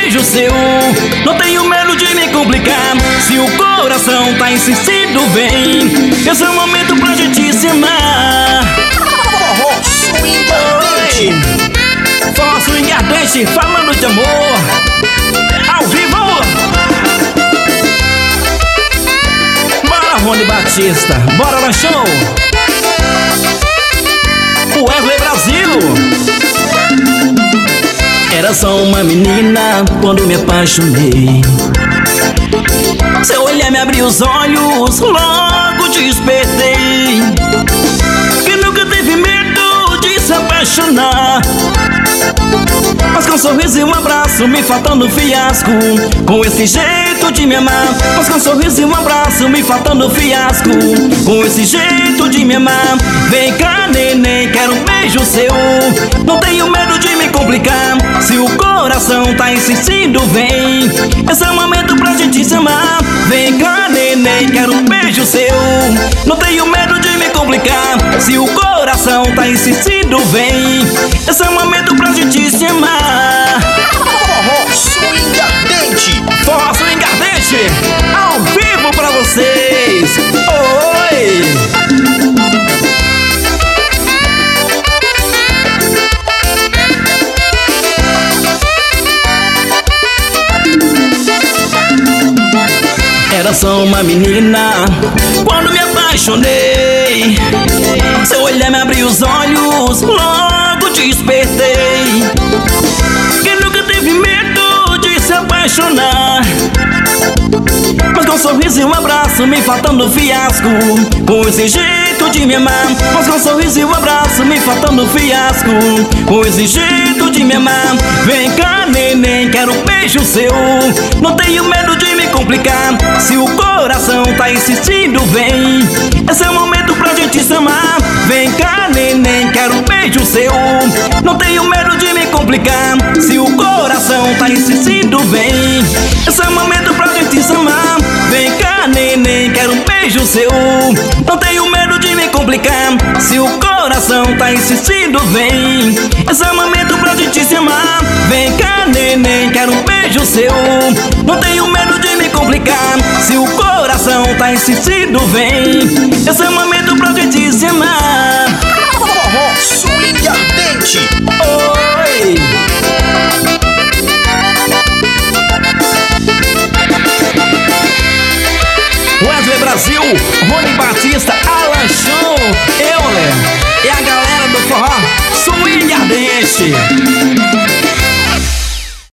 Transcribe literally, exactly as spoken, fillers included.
beijo seu. Não tenho medo de me complicar, se o coração tá insistindo, vem. Esse é o momento pra gente se amar. Forró swing ardente. Forró swing ardente, falando de amor, ao vivo. Bora, Rony Batista, bora no show. Wesley Brasil. Era só uma menina quando me apaixonei. Seu olhar me abriu os olhos, logo despertei. Que nunca teve medo de se apaixonar, mas com um sorriso e um abraço, me faltando fiasco. Com esse jeito de me amar, mas com um sorriso e um abraço, me faltando fiasco. Com esse jeito de me amar, vem cá neném, quero um beijo seu. Não tenho medo de me complicar, se o coração tá insistindo, vem. Esse é o momento pra gente se amar. Vem cá neném, quero um beijo seu. Não tenho medo de me complicar, se o coração tá insistindo, vem. Esse é o momento pra gente se amar. Forró swing ardente. Forró swing ardente, ao vivo pra vocês. Oi! Era só uma menina quando me apaixonei. Seu olhar me abriu os olhos, logo despertei. Quem nunca teve medo de se apaixonar, mas com um sorriso e um abraço, me faltando fiasco. Com esse jeito de me amar, mas com um sorriso e um abraço, me faltando fiasco. Com esse jeito de me amar, vem cá neném, quero um beijo seu. Não tenho medo de me complicar, se o coração tá insistindo, vem. Esse é o momento pra gente se amar. Vem cá neném, quero um beijo seu. Não tenho medo de me complicar, se o coração tá insistindo, vem. Esse é o momento pra gente se amar. Vem cá neném, quero um beijo seu. Não tenho medo de me complicar, se o coração tá insistindo, vem. Esse é o momento pra gente se amar. Vem cá neném, quero um beijo seu. Não tenho medo de me complicar, se o coração tá insistindo, vem. Esse é o momento pra gente se amar. Forró swing ardente. Oi! Wesley Brasil, Rony Batista, Alan Chão, Euler e a galera do forró swing ardente.